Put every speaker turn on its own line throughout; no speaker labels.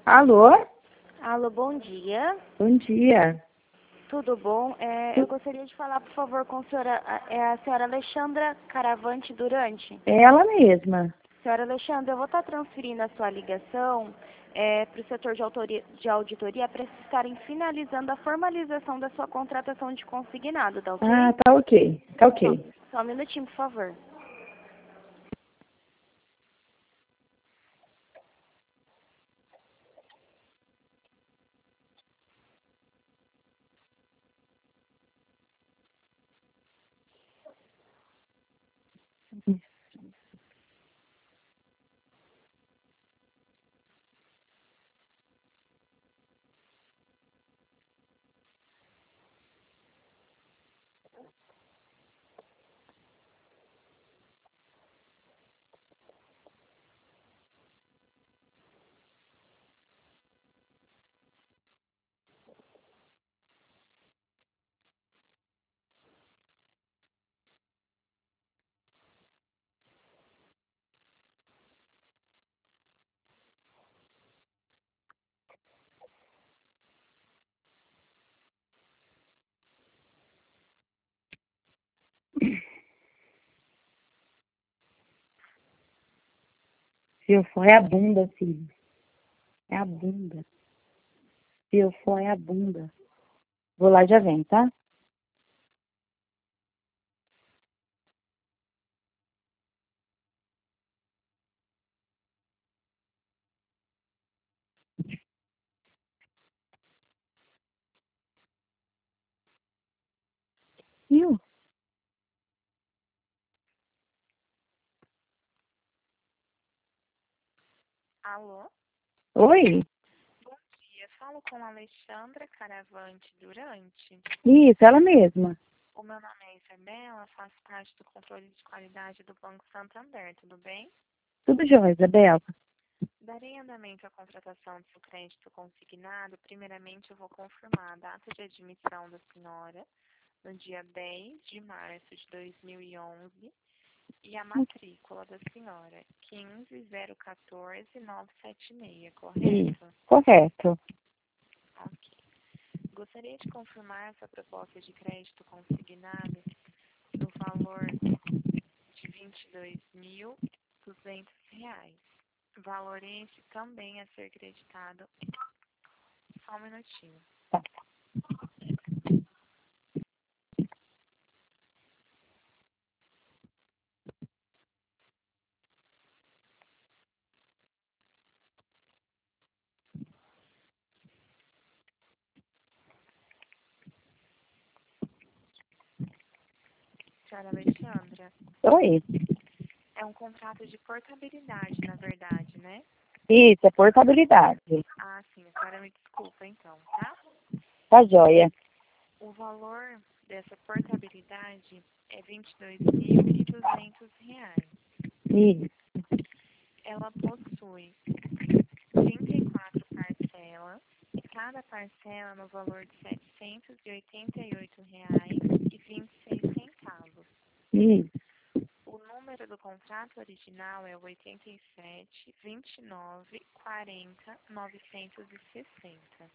Alô?
Alô, bom dia.
Bom dia.
Tudo bom? Eu gostaria de falar, por favor, com a senhora, a senhora Alexandra Caravante Durante.
É ela mesma.
Senhora Alexandra, eu vou estar transferindo a sua ligação para o setor de auditoria para eles estarem finalizando a formalização da sua contratação de consignado, tá ok?
Ah, tá ok. Tá ok.
Só um minutinho, por favor.
Se eu for, é a bunda, filho. É a bunda. Se eu for, é a bunda. Vou lá e já vem, tá? Viu?
Alô?
Oi?
Bom dia. Falo com a Alexandra Caravante Durante.
Isso, ela mesma.
O meu nome é Isabela, faço parte do controle de qualidade do Banco Santander, tudo bem?
Tudo jóia, Isabela.
Darei andamento à contratação do seu crédito consignado. Primeiramente, eu vou confirmar a data de admissão da senhora no dia 10 de março de 2011 e a matrícula da senhora, 15014-976,
Isso,
correto?
correto.
Ok. Gostaria de confirmar essa proposta de crédito consignado no valor de R$ 22.200. Valor esse também a ser creditado. Só um minutinho.
Tá.
Senhora Alexandra,
Oi?
é um contrato de portabilidade, na verdade, né?
Isso, é portabilidade.
Ah, sim, a senhora me desculpa então, tá?
Tá jóia.
O valor dessa portabilidade é R$ 22.200.
Isso.
Ela possui 34 parcelas, cada parcela no valor de R$ 788,26.
Isso.
O número do contrato original é 87 29 40 960.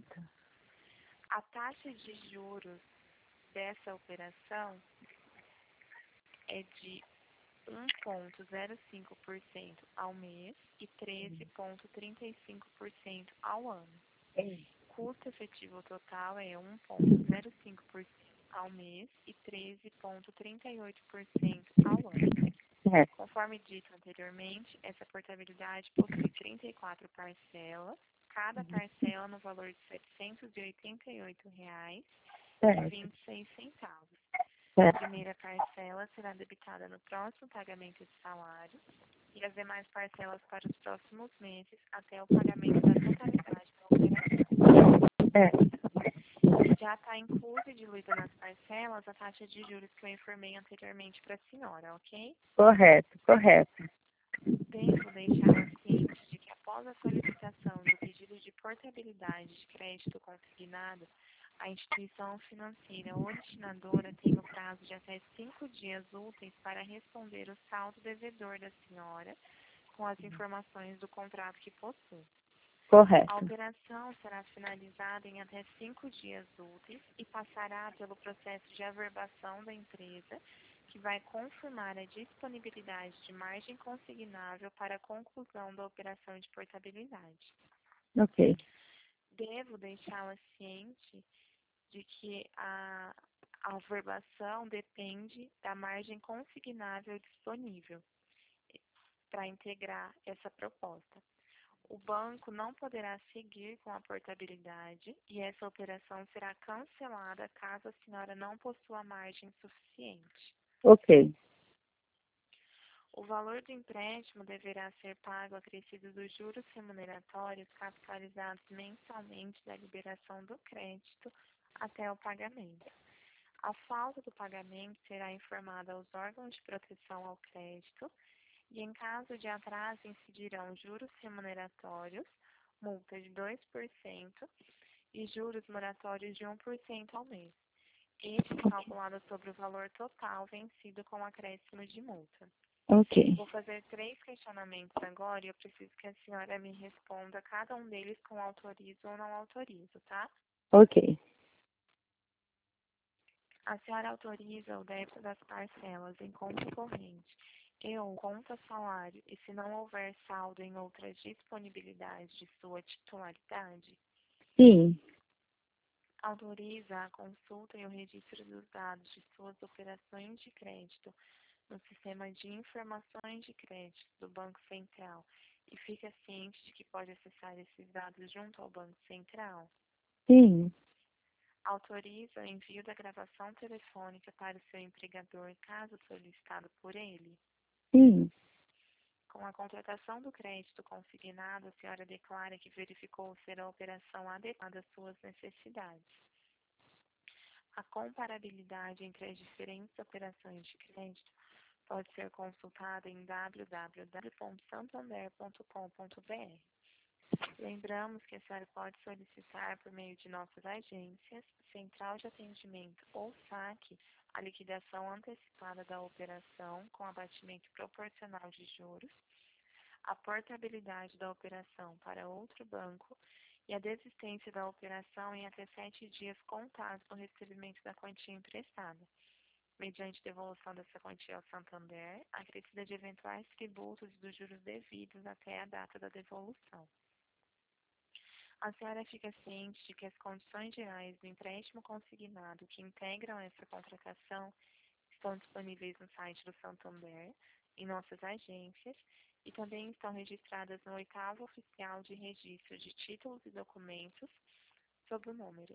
A taxa de juros dessa operação é de 1,05% ao mês e 13,35% ao ano. Custo efetivo total é 1,05% ao mês e 13,38% ao ano.
Certo.
Conforme dito anteriormente, essa portabilidade possui 34 parcelas, cada parcela no valor de R$ 788,26. A primeira parcela será debitada no próximo pagamento de salário e as demais parcelas para os próximos meses até o pagamento da totalidade da operação.
Certo.
Já está inclusa e diluída nas parcelas a taxa de juros que eu informei anteriormente para a senhora, ok?
Correto, correto.
Devo deixá-la ciente de que após a solicitação do pedido de portabilidade de crédito consignado, a instituição financeira ou destinadora tem o prazo de até 5 dias úteis para responder o saldo devedor da senhora com as informações do contrato que possui. A
Correto.
operação será finalizada em até 5 dias úteis e passará pelo processo de averbação da empresa, que vai confirmar a disponibilidade de margem consignável para a conclusão da operação de portabilidade.
Ok.
Devo deixá-la ciente de que a averbação depende da margem consignável disponível para integrar essa proposta. O banco não poderá seguir com a portabilidade e essa operação será cancelada caso a senhora não possua margem suficiente.
Ok.
O valor do empréstimo deverá ser pago acrescido dos juros remuneratórios capitalizados mensalmente da liberação do crédito até o pagamento. A falta do pagamento será informada aos órgãos de proteção ao crédito e, em caso de atraso, incidirão juros remuneratórios, multa de 2% e juros moratórios de 1% ao mês. Este é calculado sobre o valor total vencido com acréscimo de multa.
Ok.
Vou fazer 3 questionamentos agora e eu preciso que a senhora me responda cada um deles com autorizo ou não autorizo, tá?
Ok.
A senhora autoriza o débito das parcelas em conta corrente e ou conta salário e se não houver saldo em outras disponibilidades de sua titularidade?
Sim.
Autoriza a consulta e o registro dos dados de suas operações de crédito no Sistema de Informações de Crédito do Banco Central e fica ciente de que pode acessar esses dados junto ao Banco Central?
Sim.
Autoriza o envio da gravação telefônica para o seu empregador, caso solicitado por ele?
Sim.
Com a contratação do crédito consignado, a senhora declara que verificou ser a operação adequada às suas necessidades. A comparabilidade entre as diferentes operações de crédito pode ser consultada em www.santander.com.br. Lembramos que a senhora pode solicitar por meio de nossas agências, central de atendimento ou saque, a liquidação antecipada da operação com abatimento proporcional de juros, a portabilidade da operação para outro banco e a desistência da operação em até 7 dias contados no recebimento da quantia emprestada, mediante devolução dessa quantia ao Santander, acrescida de eventuais tributos e dos juros devidos até a data da devolução. A senhora fica ciente de que as condições gerais do empréstimo consignado que integram essa contratação estão disponíveis no site do Santander, em nossas agências, e também estão registradas no 8º Oficial de Registro de Títulos e Documentos, sob o número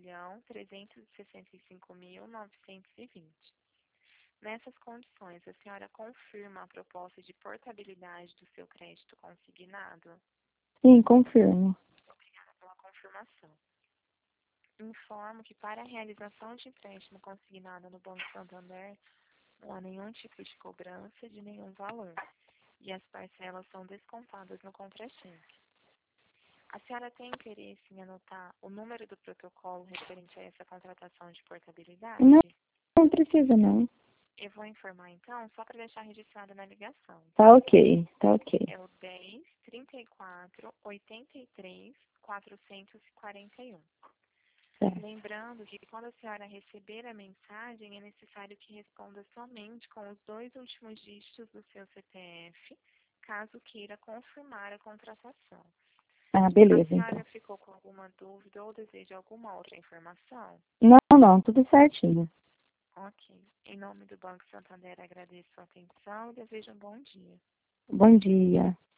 1.365.920. Nessas condições, a senhora confirma a proposta de portabilidade do seu crédito consignado?
Sim, confirmo.
Obrigada pela confirmação. Informo que para a realização de empréstimo consignado no Banco Santander, não há nenhum tipo de cobrança de nenhum valor e as parcelas são descontadas no contra-cheque. A senhora tem interesse em anotar o número do protocolo referente a essa contratação de portabilidade?
Não, não precisa não.
Eu vou informar então, só para deixar registrado na ligação.
Tá ok, tá ok.
É o 10 34 83 441.
Certo.
Lembrando que quando a senhora receber a mensagem, é necessário que responda somente com os 2 últimos dígitos do seu CPF, caso queira confirmar a contratação.
Ah,
A
beleza,
senhora
então.
ficou com alguma dúvida ou deseja alguma outra informação?
Não, não, tudo certinho.
Ok. Em nome do Banco Santander, agradeço a atenção e desejo um bom dia.
Bom dia.